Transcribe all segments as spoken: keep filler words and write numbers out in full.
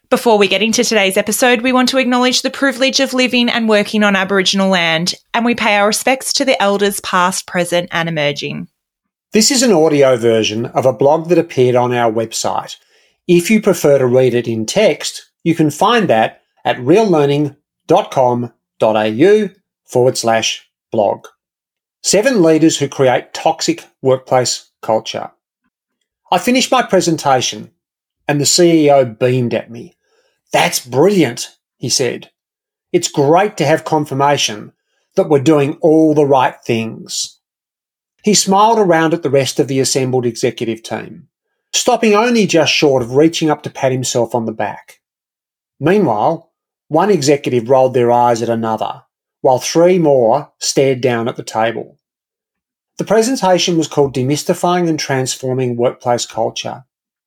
Before we get into today's episode, we want to acknowledge the privilege of living and working on Aboriginal land, and we pay our respects to the elders past, present and emerging. This is an audio version of a blog that appeared on our website. If you prefer to read it in text, you can find that at reallearning.com.au forward slash blog. Seven leaders who create toxic workplace culture. I finished my presentation and the C E O beamed at me. "That's brilliant," he said. "It's great to have confirmation that we're doing all the right things." He smiled around at the rest of the assembled executive team, stopping only just short of reaching up to pat himself on the back. Meanwhile, one executive rolled their eyes at another, while three more stared down at the table. The presentation was called Demystifying and Transforming Workplace Culture.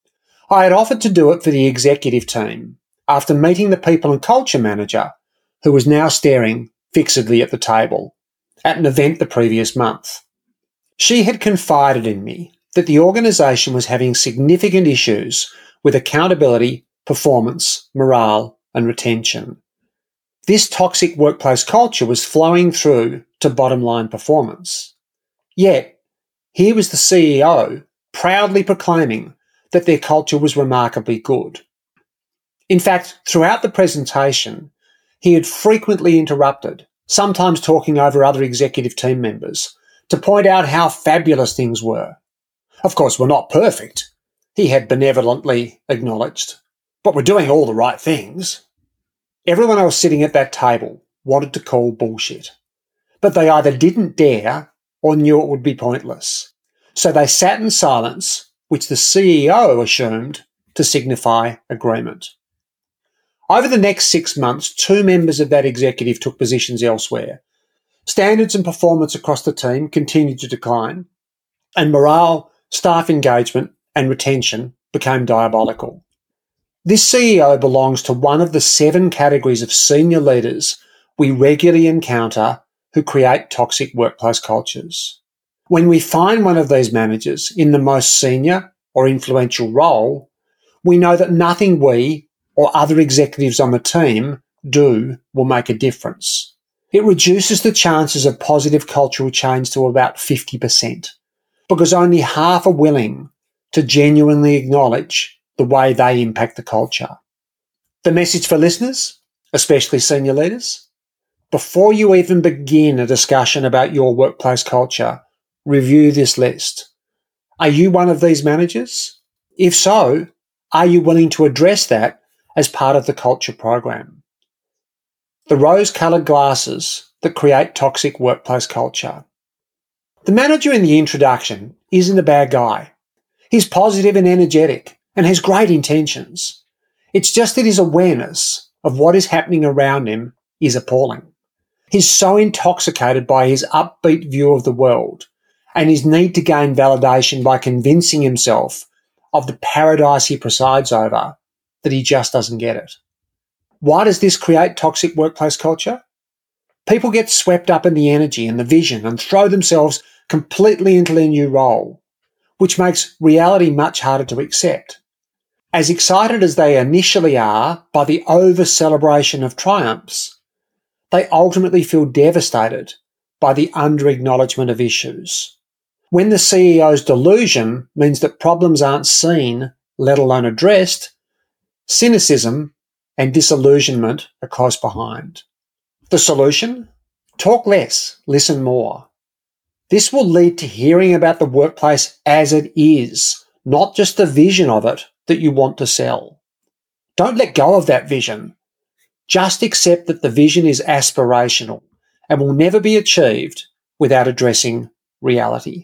I had offered to do it for the executive team after meeting the people and culture manager, who was now staring fixedly at the table, at an event the previous month. She had confided in me that the organisation was having significant issues with accountability, performance, morale and retention. This toxic workplace culture was flowing through to bottom line performance. Yet, here was the C E O proudly proclaiming that their culture was remarkably good. In fact, throughout the presentation, he had frequently interrupted, sometimes talking over other executive team members, to point out how fabulous things were. "Of course, we're not perfect," he had benevolently acknowledged, "but we're doing all the right things." Everyone else sitting at that table wanted to call bullshit, but they either didn't dare or knew it would be pointless. So they sat in silence, which the C E O assumed to signify agreement. Over the next six months, two members of that executive took positions elsewhere. Standards and performance across the team continued to decline, and morale, staff engagement and retention became diabolical. This C E O belongs to one of the seven categories of senior leaders we regularly encounter who create toxic workplace cultures. When we find one of these managers in the most senior or influential role, we know that nothing we or other executives on the team do will make a difference. It reduces the chances of positive cultural change to about fifty percent, because only half are willing to genuinely acknowledge the way they impact the culture. The message for listeners, especially senior leaders: before you even begin a discussion about your workplace culture, review this list. Are you one of these managers? If so, are you willing to address that as part of the culture program? The rose-coloured glasses that create toxic workplace culture. The manager in the introduction isn't a bad guy. He's positive and energetic and has great intentions. It's just that his awareness of what is happening around him is appalling. He's so intoxicated by his upbeat view of the world and his need to gain validation by convincing himself of the paradise he presides over that he just doesn't get it. Why does this create toxic workplace culture? People get swept up in the energy and the vision and throw themselves completely into their new role, which makes reality much harder to accept. As excited as they initially are by the over-celebration of triumphs, they ultimately feel devastated by the under-acknowledgement of issues. When the C E O's delusion means that problems aren't seen, let alone addressed, cynicism and disillusionment are close behind. The solution? Talk less, listen more. This will lead to hearing about the workplace as it is, not just the vision of it that you want to sell. Don't let go of that vision. Just accept that the vision is aspirational and will never be achieved without addressing reality.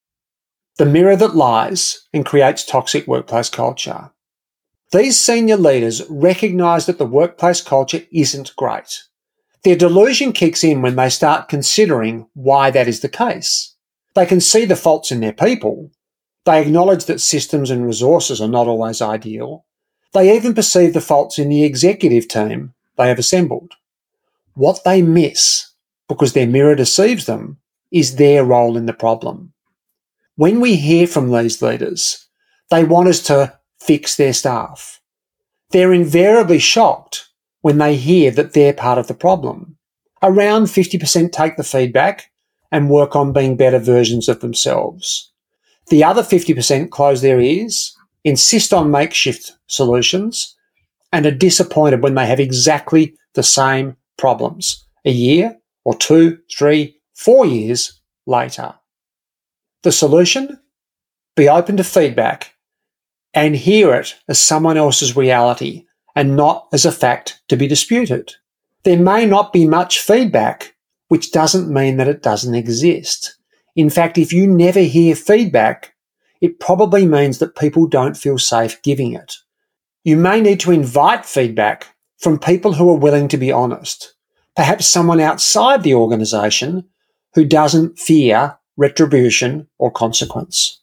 The mirror that lies and creates toxic workplace culture. These senior leaders recognise that the workplace culture isn't great. Their delusion kicks in when they start considering why that is the case. They can see the faults in their people. They acknowledge that systems and resources are not always ideal. They even perceive the faults in the executive team they have assembled. What they miss, because their mirror deceives them, is their role in the problem. When we hear from these leaders, they want us to fix their staff. They're invariably shocked when they hear that they're part of the problem. Around fifty percent take the feedback and work on being better versions of themselves. The other fifty percent close their ears, insist on makeshift solutions, and are disappointed when they have exactly the same problems a year or two, three, four years later. The solution? Be open to feedback and hear it as someone else's reality and not as a fact to be disputed. There may not be much feedback, which doesn't mean that it doesn't exist. In fact, if you never hear feedback, it probably means that people don't feel safe giving it. You may need to invite feedback from people who are willing to be honest, perhaps someone outside the organisation who doesn't fear retribution or consequence.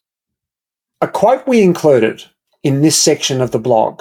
A quote we included in this section of the blog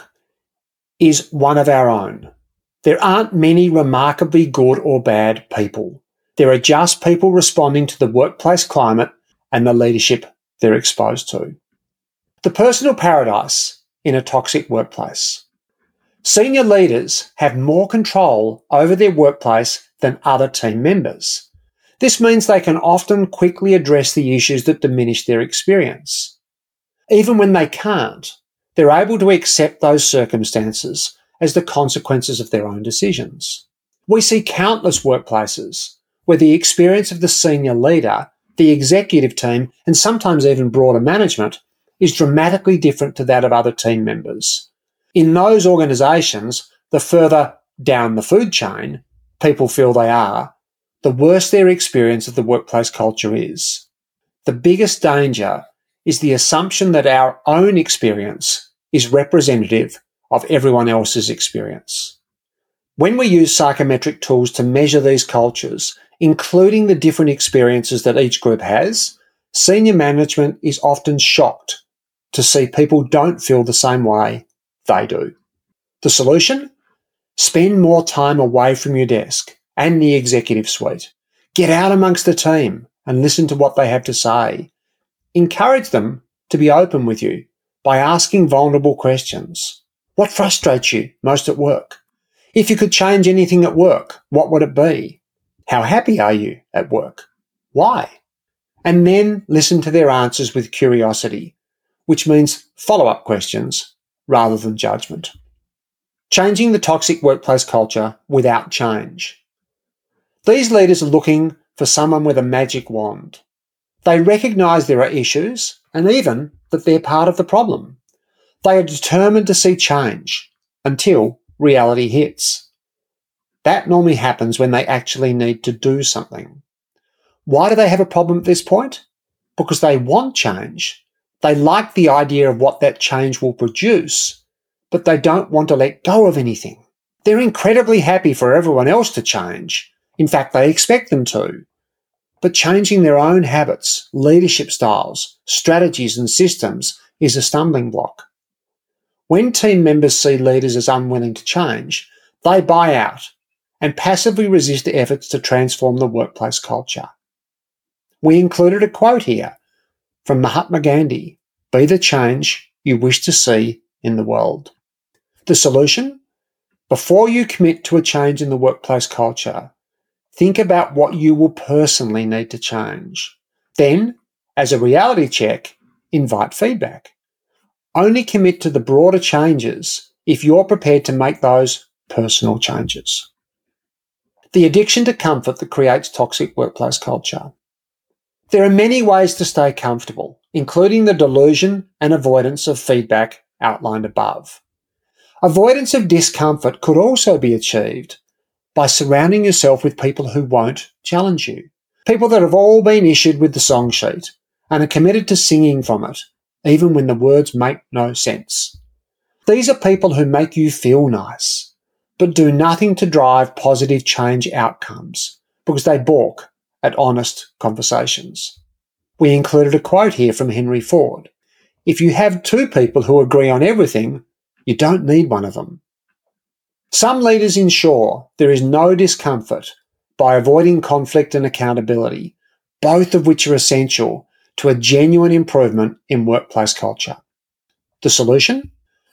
is one of our own. There aren't many remarkably good or bad people. There are just people responding to the workplace climate and the leadership they're exposed to. The personal paradise in a toxic workplace. Senior leaders have more control over their workplace than other team members. This means they can often quickly address the issues that diminish their experience. Even when they can't, they're able to accept those circumstances as the consequences of their own decisions. We see countless workplaces where the experience of the senior leader, the executive team, and sometimes even broader management is dramatically different to that of other team members. In those organisations, the further down the food chain people feel they are, the worse their experience of the workplace culture is. The biggest danger is the assumption that our own experience is representative of everyone else's experience. When we use psychometric tools to measure these cultures, including the different experiences that each group has, senior management is often shocked to see people don't feel the same way they do. The solution? Spend more time away from your desk and the executive suite. Get out amongst the team and listen to what they have to say. Encourage them to be open with you by asking vulnerable questions. What frustrates you most at work? If you could change anything at work, what would it be? How happy are you at work? Why? And then listen to their answers with curiosity, which means follow-up questions rather than judgment. Changing the toxic workplace culture without change. These leaders are looking for someone with a magic wand. They recognise there are issues and even that they're part of the problem. They are determined to see change until reality hits. That normally happens when they actually need to do something. Why do they have a problem at this point? Because they want change. They like the idea of what that change will produce, but they don't want to let go of anything. They're incredibly happy for everyone else to change. In fact, they expect them to. But changing their own habits, leadership styles, strategies and systems is a stumbling block. When team members see leaders as unwilling to change, they buy out and passively resist efforts to transform the workplace culture. We included a quote here from Mahatma Gandhi, "Be the change you wish to see in the world." The solution? Before you commit to a change in the workplace culture, think about what you will personally need to change. Then, as a reality check, invite feedback. Only commit to the broader changes if you're prepared to make those personal changes. The addiction to comfort that creates toxic workplace culture. There are many ways to stay comfortable, including the delusion and avoidance of feedback outlined above. Avoidance of discomfort could also be achieved by surrounding yourself with people who won't challenge you. People that have all been issued with the song sheet and are committed to singing from it, even when the words make no sense. These are people who make you feel nice, but do nothing to drive positive change outcomes because they balk at honest conversations. We included a quote here from Henry Ford. If you have two people who agree on everything, you don't need one of them. Some leaders ensure there is no discomfort by avoiding conflict and accountability, both of which are essential to a genuine improvement in workplace culture. The solution?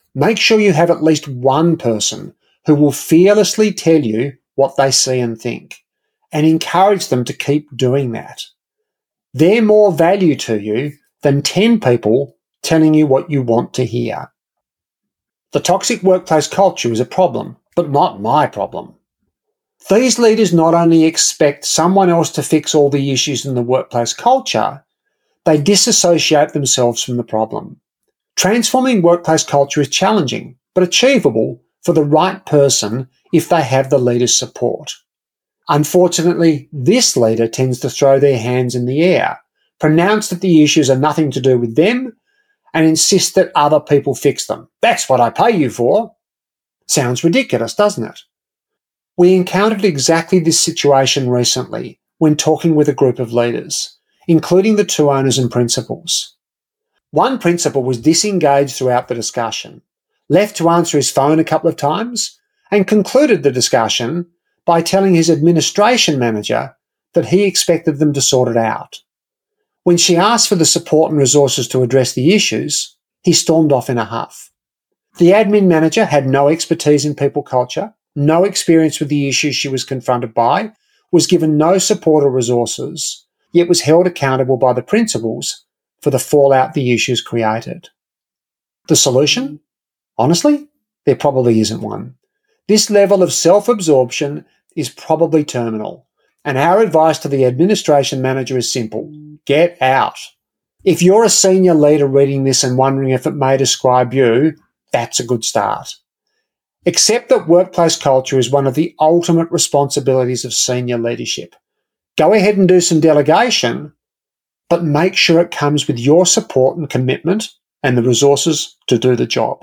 Make sure you have at least one person who will fearlessly tell you what they see and think, and encourage them to keep doing that. They're more value to you than ten people telling you what you want to hear. The toxic workplace culture is a problem, but not my problem. These leaders not only expect someone else to fix all the issues in the workplace culture, they disassociate themselves from the problem. Transforming workplace culture is challenging, but achievable for the right person if they have the leader's support. Unfortunately, this leader tends to throw their hands in the air, pronounce that the issues are nothing to do with them, and insist that other people fix them. That's what I pay you for. Sounds ridiculous, doesn't it? We encountered exactly this situation recently when talking with a group of leaders, including the two owners and principals. One principal was disengaged throughout the discussion, left to answer his phone a couple of times, and concluded the discussion by telling his administration manager that he expected them to sort it out. When she asked for the support and resources to address the issues, he stormed off in a huff. The admin manager had no expertise in people culture, no experience with the issues she was confronted by, was given no support or resources, yet was held accountable by the principals for the fallout the issues created. The solution? Honestly, there probably isn't one. This level of self-absorption is probably terminal, and our advice to the administration manager is simple: get out. If you're a senior leader reading this and wondering if it may describe you, that's a good start. Accept that workplace culture is one of the ultimate responsibilities of senior leadership. Go ahead and do some delegation, but make sure it comes with your support and commitment and the resources to do the job.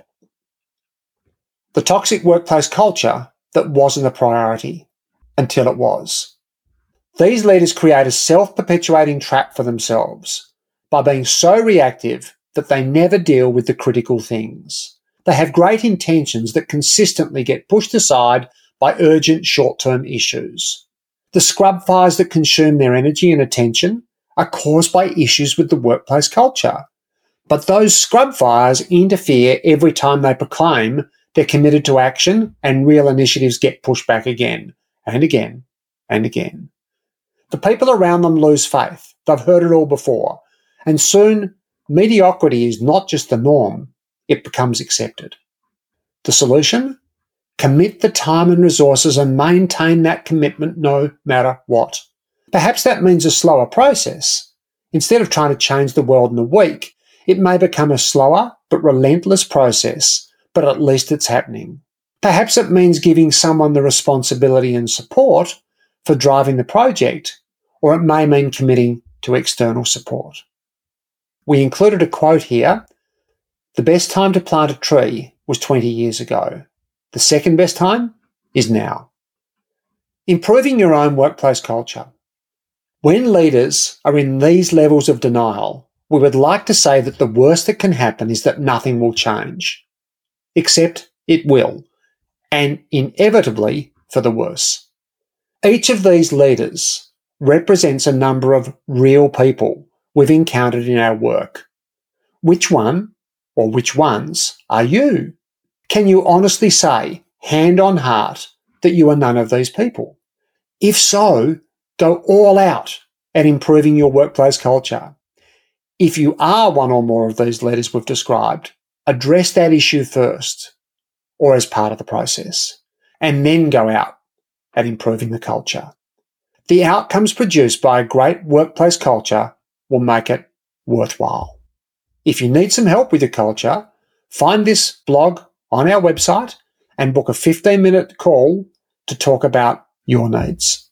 The toxic workplace culture that wasn't a priority until it was. These leaders create a self-perpetuating trap for themselves by being so reactive that they never deal with the critical things. They have great intentions that consistently get pushed aside by urgent short-term issues. The scrub fires that consume their energy and attention are caused by issues with the workplace culture. But those scrub fires interfere every time they proclaim they're committed to action, and real initiatives get pushed back again and again and again. The people around them lose faith. They've heard it all before. And soon, mediocrity is not just the norm, it becomes accepted. The solution? Commit the time and resources and maintain that commitment no matter what. Perhaps that means a slower process. Instead of trying to change the world in a week, it may become a slower but relentless process, but at least it's happening. Perhaps it means giving someone the responsibility and support for driving the project, or it may mean committing to external support. We included a quote here: "The best time to plant a tree was twenty years ago. The second best time is now." Improving your own workplace culture. When leaders are in these levels of denial, we would like to say that the worst that can happen is that nothing will change. Except it will, and inevitably for the worse. Each of these leaders represents a number of real people we've encountered in our work. Which one, or which ones, are you? Can you honestly say, hand on heart, that you are none of these people? If so, go all out at improving your workplace culture. If you are one or more of these leaders we've described, address that issue first, or as part of the process, and then go out at improving the culture. The outcomes produced by a great workplace culture will make it worthwhile. If you need some help with your culture, find this blog on our website and book a fifteen minute call to talk about your needs.